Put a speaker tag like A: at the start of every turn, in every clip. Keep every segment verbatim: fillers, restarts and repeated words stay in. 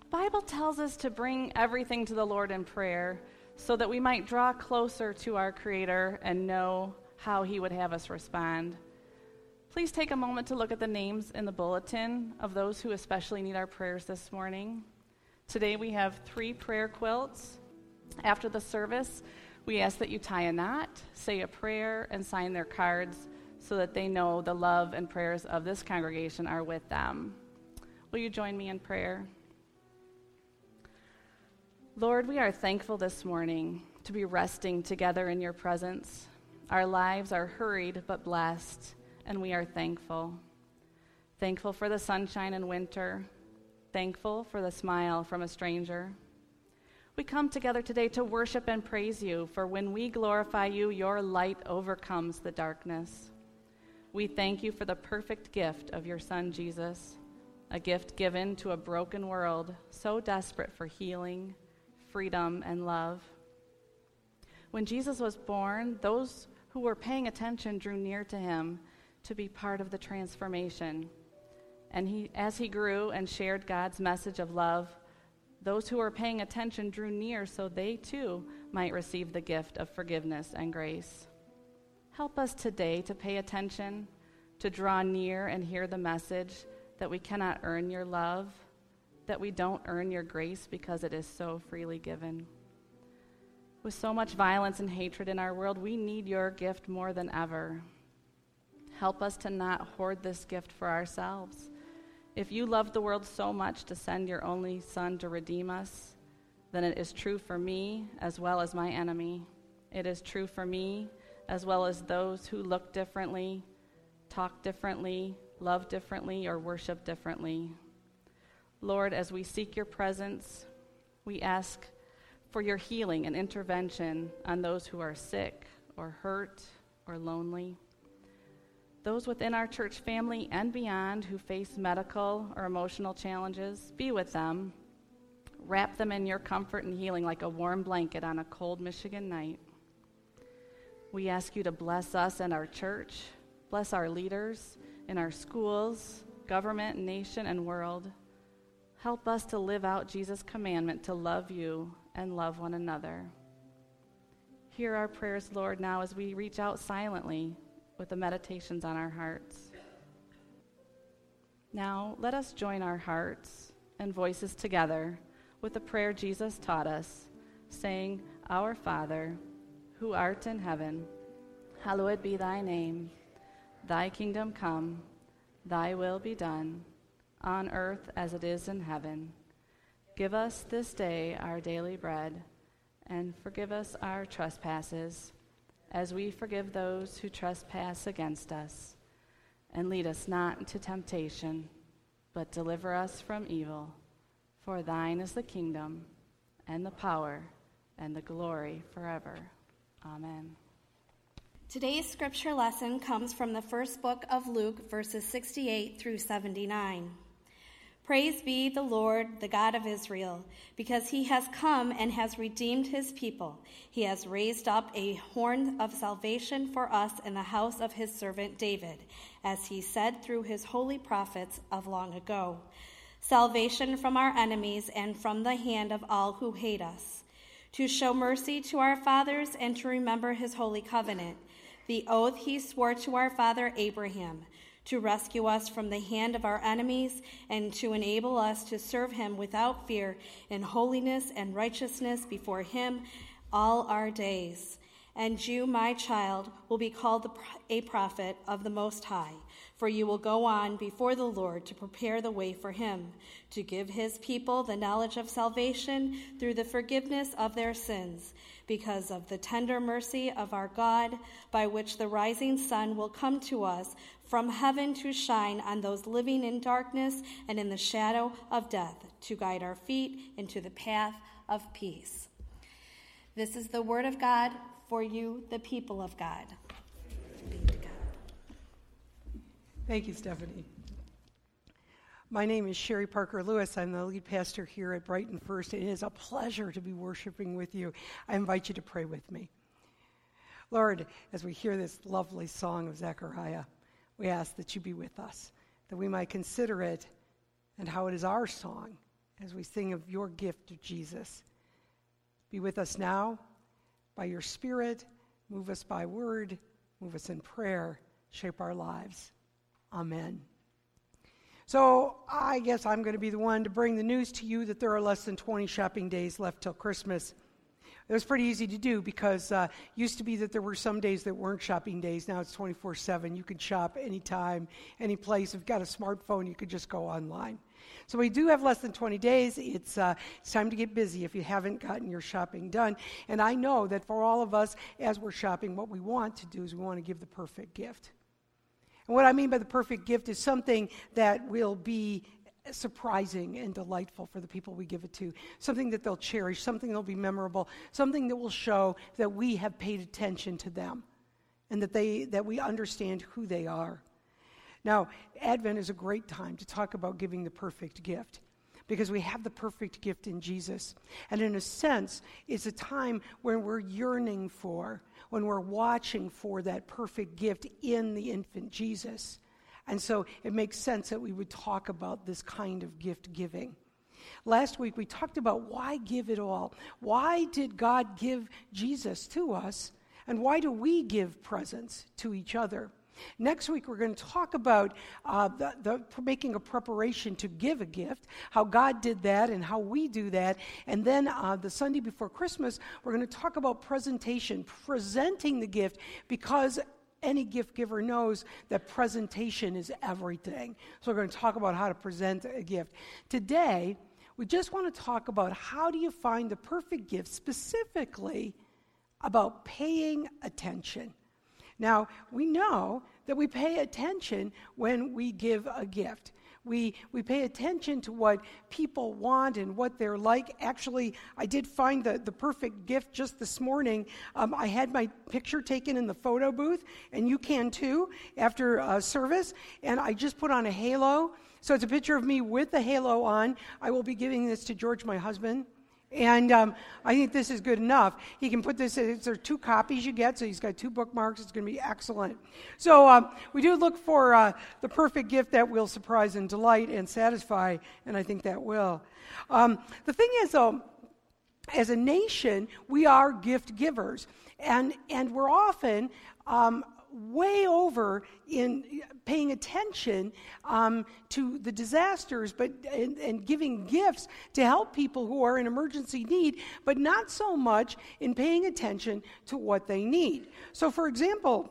A: The Bible tells us to bring everything to the Lord in prayer so that we might draw closer to our Creator and know how He would have us respond. Please take a moment to look at the names in the bulletin of those who especially need our prayers this morning. Today we have three prayer quilts. After the service, we ask that you tie a knot, say a prayer, and sign their cards so that they know the love and prayers of this congregation are with them. Will you join me in prayer? Lord, we are thankful this morning to be resting together in your presence. Our lives are hurried but blessed, and we are thankful. Thankful for the sunshine in winter. Thankful for the smile from a stranger. We come together today to worship and praise you, for when we glorify you, your light overcomes the darkness. We thank you for the perfect gift of your Son, Jesus, a gift given to a broken world so desperate for healing, freedom, and love. When Jesus was born, those who were paying attention drew near to him to be part of the transformation. And he, as he grew and shared God's message of love, those who were paying attention drew near so they too might receive the gift of forgiveness and grace. Help us today to pay attention, to draw near and hear the message that we cannot earn your love, that we don't earn your grace because it is so freely given. With so much violence and hatred in our world, we need your gift more than ever. Help us to not hoard this gift for ourselves. If you loved the world so much to send your only Son to redeem us, then it is true for me as well as my enemy. It is true for me as well as those who look differently, talk differently, love differently, or worship differently. Lord, as we seek your presence, we ask for your healing and intervention on those who are sick or hurt or lonely. Those within our church family and beyond who face medical or emotional challenges, be with them. Wrap them in your comfort and healing like a warm blanket on a cold Michigan night. We ask you to bless us and our church, bless our leaders in our schools, government, nation, and world. Help us to live out Jesus' commandment to love you and love one another. Hear our prayers, Lord, now as we reach out silently with the meditations on our hearts. Now, let us join our hearts and voices together with the prayer Jesus taught us, saying, Our Father, who art in heaven, hallowed be thy name. Thy kingdom come, thy will be done, on earth as it is in heaven. Give us this day our daily bread, and forgive us our trespasses, as we forgive those who trespass against us. And lead us not into temptation, but deliver us from evil. For thine is the kingdom, and the power, and the glory forever. Amen.
B: Today's scripture lesson comes from the first book of Luke, verses sixty-eight through seventy-nine. Praise be the Lord, the God of Israel, because he has come and has redeemed his people. He has raised up a horn of salvation for us in the house of his servant David, as he said through his holy prophets of long ago. Salvation from our enemies and from the hand of all who hate us, to show mercy to our fathers and to remember his holy covenant, the oath he swore to our father Abraham, to rescue us from the hand of our enemies and to enable us to serve him without fear in holiness and righteousness before him all our days. And you, my child, will be called a prophet of the Most High, for you will go on before the Lord to prepare the way for him, to give his people the knowledge of salvation through the forgiveness of their sins, because of the tender mercy of our God, by which the rising sun will come to us from heaven to shine on those living in darkness and in the shadow of death, to guide our feet into the path of peace. This is the word of God for you, the people of God. Be to God.
C: Thank you, Stephanie. My name is Sherry Parker Lewis. I'm the lead pastor here at Brighton First. It is a pleasure to be worshiping with you. I invite you to pray with me. Lord, as we hear this lovely song of Zechariah, we ask that you be with us, that we might consider it and how it is our song as we sing of your gift of Jesus. Be with us now by your Spirit. Move us by word. Move us in prayer. Shape our lives. Amen. So I guess I'm going to be the one to bring the news to you that there are less than twenty shopping days left till Christmas. It was pretty easy to do because uh, it used to be that there were some days that weren't shopping days. Now it's twenty-four seven. You can shop anytime, any place. If you've got a smartphone, you could just go online. So we do have less than twenty days. It's, uh, it's time to get busy if you haven't gotten your shopping done. And I know that for all of us, as we're shopping, what we want to do is we want to give the perfect gift. And what I mean by the perfect gift is something that will be surprising and delightful for the people we give it to, something that they'll cherish, something that'll be memorable, something that will show that we have paid attention to them and that they that we understand who they are. Now, Advent is a great time to talk about giving the perfect gift because we have the perfect gift in Jesus. And in a sense, it's a time when we're yearning for, when we're watching for that perfect gift in the infant Jesus. And so it makes sense that we would talk about this kind of gift giving. Last week we talked about why give it all? Why did God give Jesus to us? And why do we give presents to each other? Next week, we're going to talk about uh, the, the making a preparation to give a gift, how God did that and how we do that. And then uh, the Sunday before Christmas, we're going to talk about presentation, presenting the gift, because any gift giver knows that presentation is everything. So we're going to talk about how to present a gift. Today, we just want to talk about how do you find the perfect gift, specifically about paying attention. Now, we know that we pay attention when we give a gift. We we pay attention to what people want and what they're like. Actually, I did find the, the perfect gift just this morning. Um, I had my picture taken in the photo booth, and you can too, after uh, service. And I just put on a halo. So it's a picture of me with the halo on. I will be giving this to George, my husband. And um, I think this is good enough. He can put this, there are two copies you get, so he's got two bookmarks. It's going to be excellent. So um, we do look for uh, the perfect gift that will surprise and delight and satisfy, and I think that will. Um, the thing is, though, as a nation, we are gift givers, and, and we're often um, way over in paying attention um, to the disasters, but and, and giving gifts to help people who are in emergency need, but not so much in paying attention to what they need. So, for example,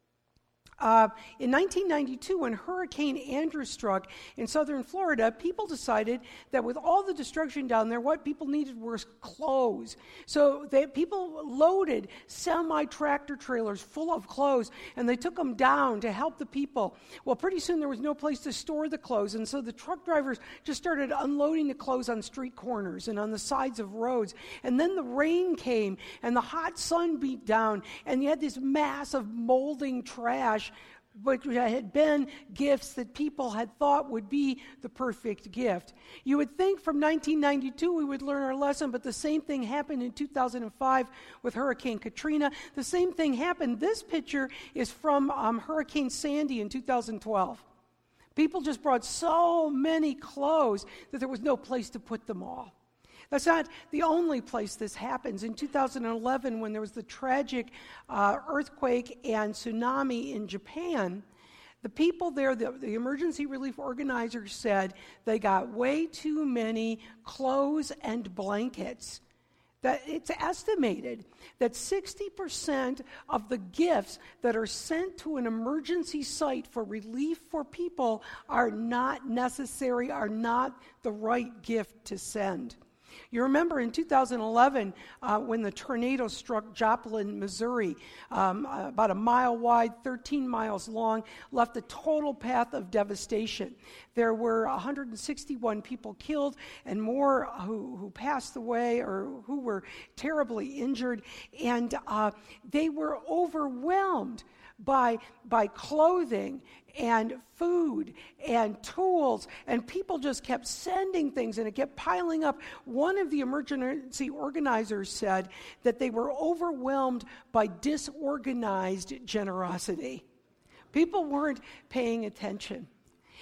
C: Uh, in nineteen ninety-two, when Hurricane Andrew struck in southern Florida, people decided that with all the destruction down there, what people needed was clothes. So they, people loaded semi-tractor trailers full of clothes, and they took them down to help the people. Well, pretty soon there was no place to store the clothes, and so the truck drivers just started unloading the clothes on street corners and on the sides of roads. And then the rain came, and the hot sun beat down, and you had this mass of molding trash, which had been gifts that people had thought would be the perfect gift. You would think from nineteen ninety-two we would learn our lesson, but the same thing happened in two thousand five with Hurricane Katrina. The same thing happened. This picture is from um, Hurricane Sandy in two thousand twelve. People just brought so many clothes that there was no place to put them all. That's not the only place this happens. In two thousand eleven, when there was the tragic uh, earthquake and tsunami in Japan, the people there, the, the emergency relief organizers said they got way too many clothes and blankets. That it's estimated that sixty percent of the gifts that are sent to an emergency site for relief for people are not necessary, are not the right gift to send. You remember in two thousand eleven uh, when the tornado struck Joplin, Missouri, um, uh, about a mile wide, thirteen miles long, left a total path of devastation. There were one hundred sixty-one people killed and more who, who passed away or who were terribly injured, and uh, they were overwhelmed by by clothing and food and tools, and people just kept sending things, and it kept piling up. One of the emergency organizers said that they were overwhelmed by disorganized generosity. People weren't paying attention.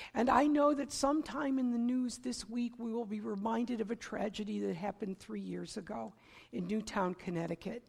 C: And I know that sometime in the news this week we will be reminded of a tragedy that happened three years ago in Newtown, Connecticut,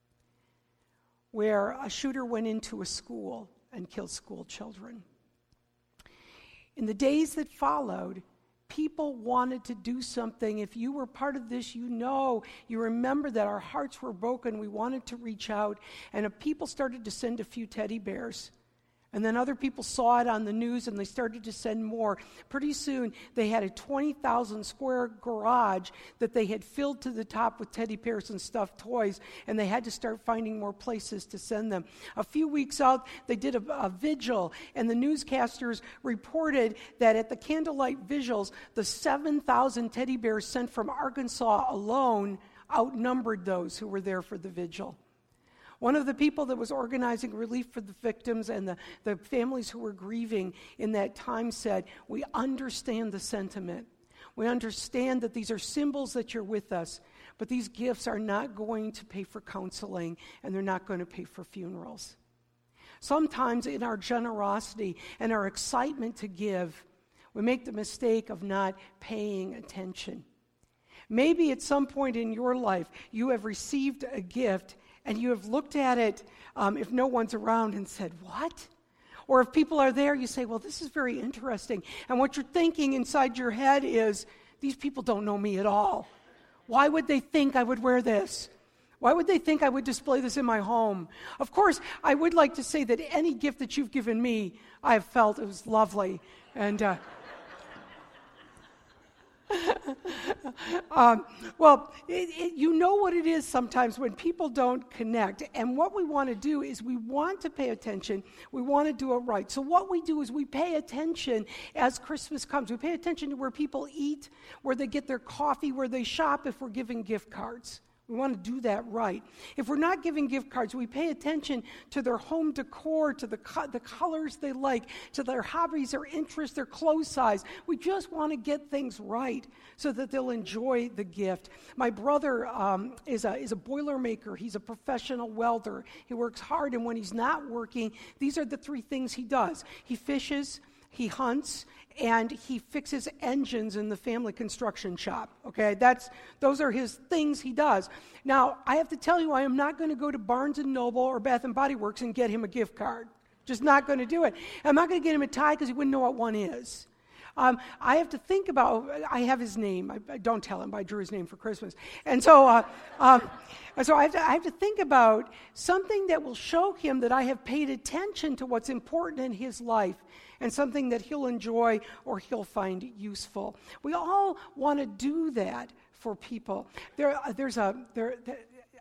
C: where a shooter went into a school and killed school children. In the days that followed, people wanted to do something. If you were part of this, you know, you remember that our hearts were broken. We wanted to reach out, and people started to send a few teddy bears. And then other people saw it on the news, and they started to send more. Pretty soon, they had a twenty thousand square garage that they had filled to the top with teddy bears and stuffed toys, and they had to start finding more places to send them. A few weeks out, they did a, a vigil, and the newscasters reported that at the candlelight vigils, the seven thousand teddy bears sent from Arkansas alone outnumbered those who were there for the vigil. One of the people that was organizing relief for the victims and the, the families who were grieving in that time said, "We understand the sentiment. We understand that these are symbols that you're with us, but these gifts are not going to pay for counseling, and they're not going to pay for funerals." Sometimes in our generosity and our excitement to give, we make the mistake of not paying attention. Maybe at some point in your life, you have received a gift and you have looked at it um, if no one's around and said, "What?" Or if people are there, you say, "Well, this is very interesting." And what you're thinking inside your head is, "These people don't know me at all. Why would they think I would wear this? Why would they think I would display this in my home?" Of course, I would like to say that any gift that you've given me, I have felt it was lovely. And uh, um, well, it, it, you know what it is sometimes when people don't connect. And what we want to do is we want to pay attention. We want to do it right. So what we do is we pay attention as Christmas comes. We pay attention to where people eat, where they get their coffee, where they shop if we're giving gift cards. We want to do that right. If we're not giving gift cards, we pay attention to their home decor, to the co- the colors they like, to their hobbies, their interests, their clothes size. We just want to get things right so that they'll enjoy the gift. My brother um, is a is a Boilermaker. He's a professional welder. He works hard, and when he's not working, these are the three things he does. He fishes, he hunts, and he fixes engines in the family construction shop. Okay, that's those are his things he does. Now, I have to tell you, I am not going to go to Barnes and Noble or Bath and Body Works and get him a gift card. Just not going to do it. I'm not going to get him a tie because he wouldn't know what one is. Um, I have to think about, I have his name. I, I don't tell him, but I drew his name for Christmas. And so uh, um, so I have, to, I have to think about something that will show him that I have paid attention to what's important in his life and something that he'll enjoy or he'll find useful. We all want to do that for people. There, uh, there's a, there, there,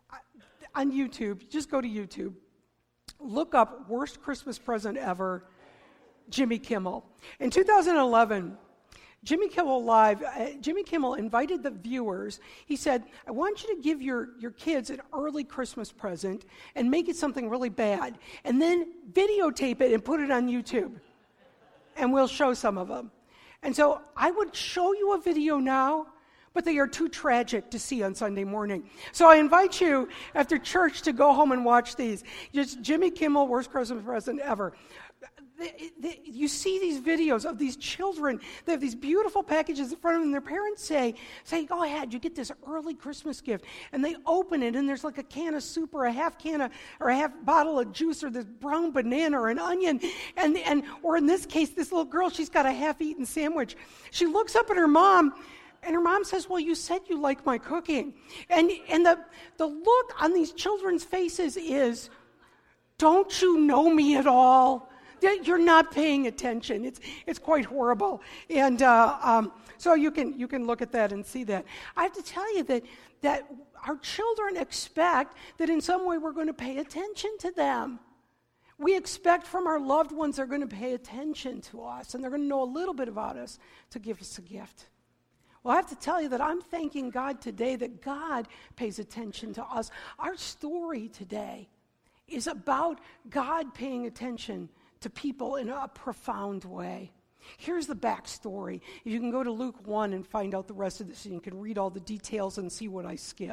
C: on YouTube, just go to YouTube, look up worst Christmas present ever, Jimmy Kimmel. In two thousand eleven, Jimmy Kimmel Live, uh, Jimmy Kimmel invited the viewers. He said, "I want you to give your, your kids an early Christmas present and make it something really bad, and then videotape it and put it on YouTube, and we'll show some of them." And so I would show you a video now, but they are too tragic to see on Sunday morning. So I invite you after church to go home and watch these. Just Jimmy Kimmel, worst Christmas present ever. They, they, you see these videos of these children. They have these beautiful packages in front of them. Their parents say, say, "Go ahead, you get this early Christmas gift." And they open it, and there's like a can of soup or a half can of, or a half bottle of juice or this brown banana or an onion. And, and or in this case, this little girl, she's got a half-eaten sandwich. She looks up at her mom, and her mom says, "Well, you said you like my cooking." And, and the, the look on these children's faces is, "Don't you know me at all? You're not paying attention." It's it's quite horrible, and uh, um, so you can you can look at that and see that. I have to tell you that that our children expect that in some way we're going to pay attention to them. We expect from our loved ones they're going to pay attention to us, and they're going to know a little bit about us to give us a gift. Well, I have to tell you that I'm thanking God today that God pays attention to us. Our story today is about God paying attention to people in a profound way. Here's the backstory. You can go to Luke one and find out the rest of this, and you can read all the details and see what I skip.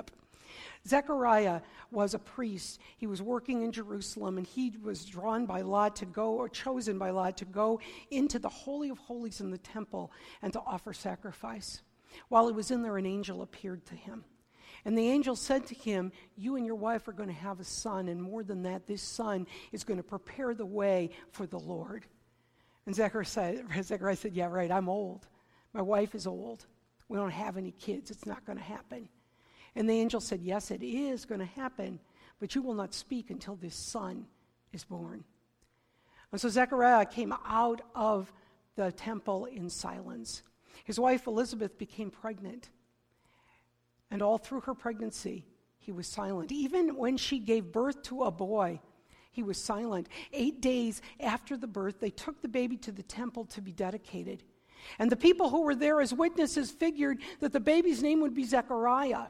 C: Zechariah was a priest. He was working in Jerusalem, and he was drawn by lot to go, or chosen by lot to go into the Holy of Holies in the temple and to offer sacrifice. While he was in there, an angel appeared to him. And the angel said to him, you and your wife are going to have a son, and more than that, this son is going to prepare the way for the Lord. And Zechariah said, Zechariah said, yeah, right, I'm old. My wife is old. We don't have any kids. It's not going to happen. And the angel said, yes, it is going to happen, but you will not speak until this son is born. And so Zechariah came out of the temple in silence. His wife Elizabeth became pregnant. And all through her pregnancy, he was silent. Even when she gave birth to a boy, he was silent. Eight days after the birth, they took the baby to the temple to be dedicated. And the people who were there as witnesses figured that the baby's name would be Zechariah.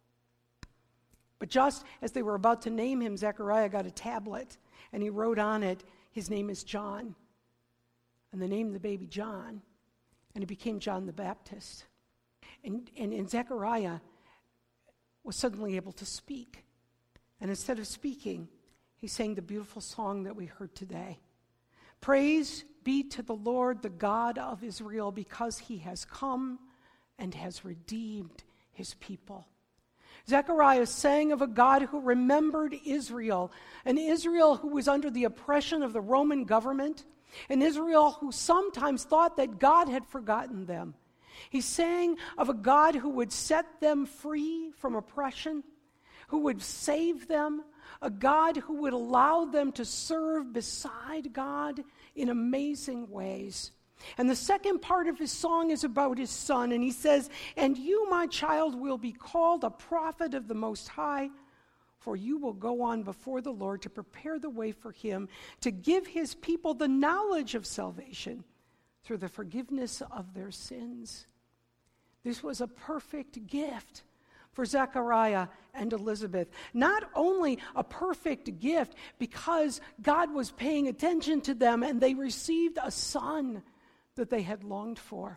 C: But just as they were about to name him, Zechariah got a tablet, and he wrote on it, his name is John. And they named the baby John, and he became John the Baptist. And, and, and Zechariah was suddenly able to speak. And instead of speaking, he sang the beautiful song that we heard today. Praise be to the Lord, the God of Israel, because he has come and has redeemed his people. Zechariah sang of a God who remembered Israel, an Israel who was under the oppression of the Roman government, an Israel who sometimes thought that God had forgotten them. He sang of a God who would set them free from oppression, who would save them, a God who would allow them to serve beside God in amazing ways. And the second part of his song is about his son, and he says, and you, my child, will be called a prophet of the Most High, for you will go on before the Lord to prepare the way for him, to give his people the knowledge of salvation through the forgiveness of their sins. This was a perfect gift for Zechariah and Elizabeth. Not only a perfect gift because God was paying attention to them and they received a son that they had longed for,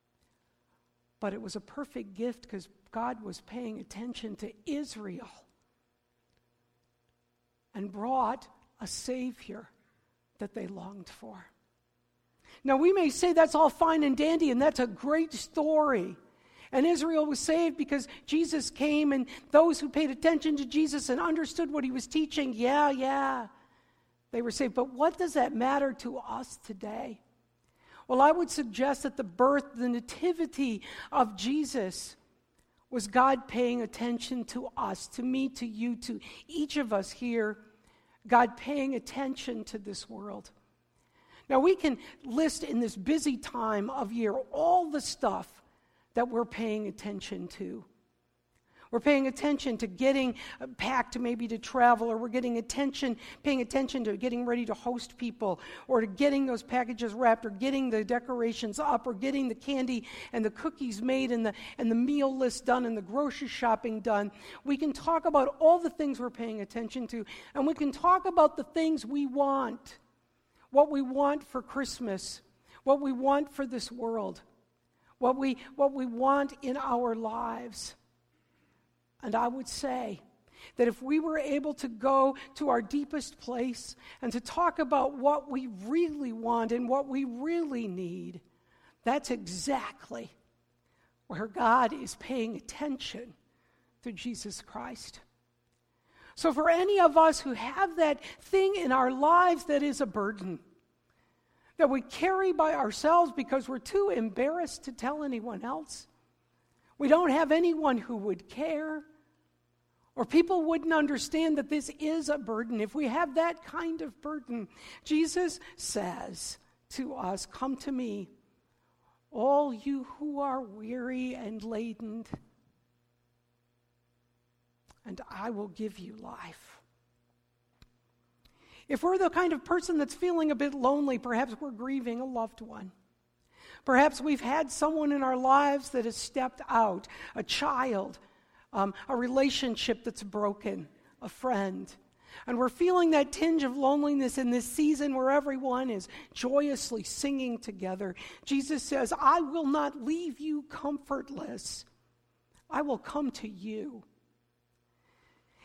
C: but it was a perfect gift because God was paying attention to Israel and brought a Savior that they longed for. Now, we may say that's all fine and dandy, and that's a great story. And Israel was saved because Jesus came, and those who paid attention to Jesus and understood what he was teaching, yeah, yeah, they were saved. But what does that matter to us today? Well, I would suggest that the birth, the nativity of Jesus was God paying attention to us, to me, to you, to each of us here, God paying attention to this world. Now, we can list in this busy time of year all the stuff that we're paying attention to. We're paying attention to getting packed maybe to travel, or we're getting attention, paying attention to getting ready to host people, or to getting those packages wrapped, or getting the decorations up, or getting the candy and the cookies made, and the, and the meal list done, and the grocery shopping done. We can talk about all the things we're paying attention to, and we can talk about the things we want, what we want for Christmas, what we want for this world, what we, what we want in our lives. And I would say that if we were able to go to our deepest place and to talk about what we really want and what we really need, that's exactly where God is paying attention through Jesus Christ. So for any of us who have that thing in our lives that is a burden, that we carry by ourselves because we're too embarrassed to tell anyone else, we don't have anyone who would care, or people wouldn't understand that this is a burden. If we have that kind of burden, Jesus says to us, come to me, all you who are weary and laden, and I will give you life. If we're the kind of person that's feeling a bit lonely, perhaps we're grieving a loved one. Perhaps we've had someone in our lives that has stepped out, a child, Um, a relationship that's broken, a friend. And we're feeling that tinge of loneliness in this season where everyone is joyously singing together. Jesus says, I will not leave you comfortless. I will come to you.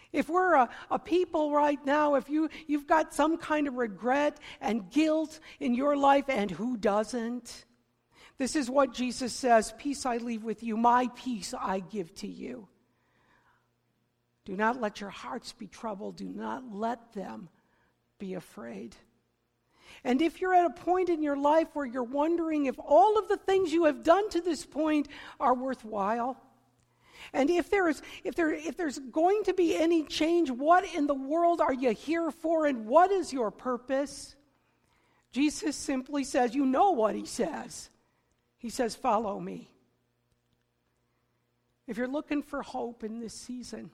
C: If we're a, a people right now, if you, you've got some kind of regret and guilt in your life, and who doesn't? This is what Jesus says, peace I leave with you, my peace I give to you. Do not let your hearts be troubled. Do not let them be afraid. And if you're at a point in your life where you're wondering if all of the things you have done to this point are worthwhile, and if there is, if there, if there's going to be any change, what in the world are you here for, and what is your purpose? Jesus simply says, you know what he says. He says, follow me. If you're looking for hope in this season,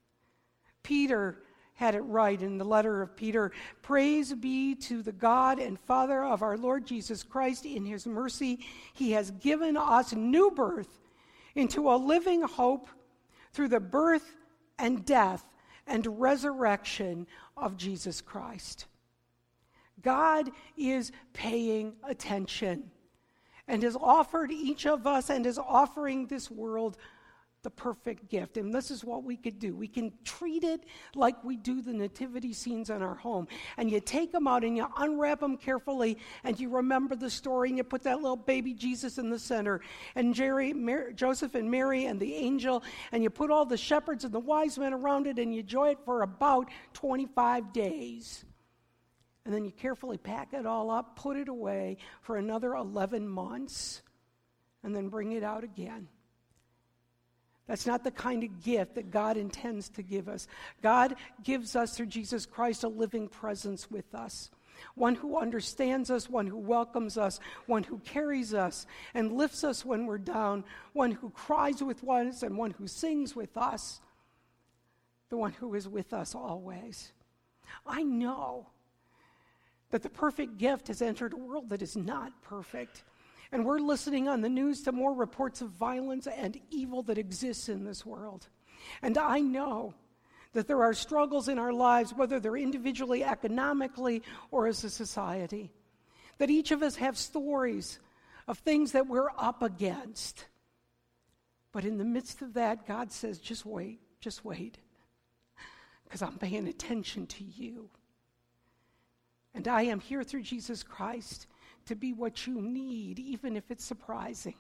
C: Peter had it right in the letter of Peter. Praise be to the God and Father of our Lord Jesus Christ. In his mercy, he has given us new birth into a living hope through the birth and death and resurrection of Jesus Christ. God is paying attention and has offered each of us and is offering this world the perfect gift. And this is what we could do. We can treat it like we do the nativity scenes in our home. And you take them out and you unwrap them carefully and you remember the story and you put that little baby Jesus in the center and Jerry, Mary, Joseph and Mary and the angel, and you put all the shepherds and the wise men around it and you enjoy it for about twenty-five days. And then you carefully pack it all up, put it away for another eleven months, and then bring it out again. That's not the kind of gift that God intends to give us. God gives us through Jesus Christ a living presence with us. One who understands us, one who welcomes us, one who carries us and lifts us when we're down, one who cries with us and one who sings with us, the one who is with us always. I know that the perfect gift has entered a world that is not perfect. And we're listening on the news to more reports of violence and evil that exists in this world. And I know that there are struggles in our lives, whether they're individually, economically, or as a society. That each of us have stories of things that we're up against. But in the midst of that, God says, just wait, just wait. Because I'm paying attention to you. And I am here through Jesus Christ to be what you need, even if it's surprising.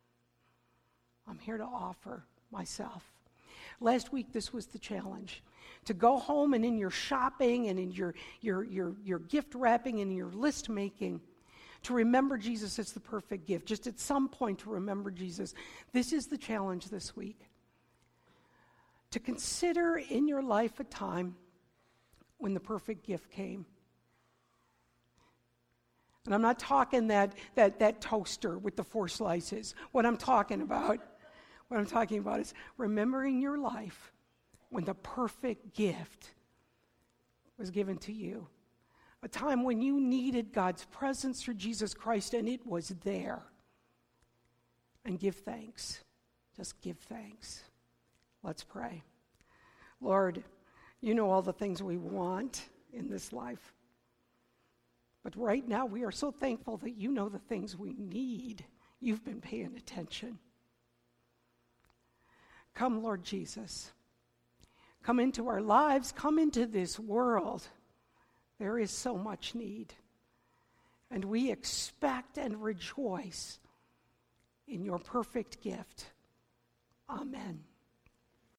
C: I'm here to offer myself. Last week, this was the challenge. To go home and in your shopping and in your, your, your, your gift wrapping and your list making, to remember Jesus as the perfect gift. Just at some point to remember Jesus. This is the challenge this week. To consider in your life a time when the perfect gift came. And I'm not talking that, that, that toaster with the four slices. What I'm talking about, what I'm talking about is remembering your life when the perfect gift was given to you. A time when you needed God's presence through Jesus Christ and it was there. And give thanks. Just give thanks. Let's pray. Lord, you know all the things we want in this life. But right now, we are so thankful that you know the things we need. You've been paying attention. Come, Lord Jesus. Come into our lives. Come into this world. There is so much need. And we expect and rejoice in your perfect gift. Amen.